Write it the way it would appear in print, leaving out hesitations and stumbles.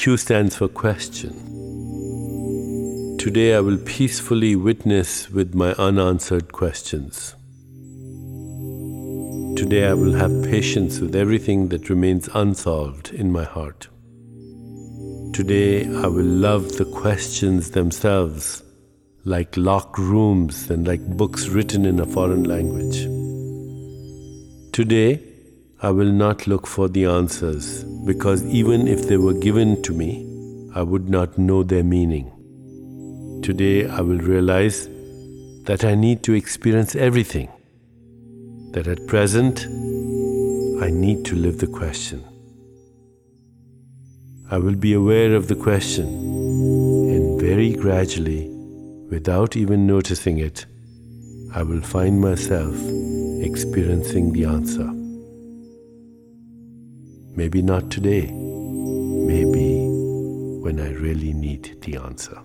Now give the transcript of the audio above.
Q stands for question. Today I will peacefully witness with my unanswered questions. Today I will have patience with everything that remains unsolved in my heart. Today I will love the questions themselves, like locked rooms and like books written in a foreign language. Today I will not look for the answers, because even if they were given to me, I would not know their meaning. Today I will realize that I need to experience everything, that at present I need to live the question. I will be aware of the question, and very gradually, without even noticing it, I will find myself experiencing the answer. Maybe not today, maybe when I really need the answer.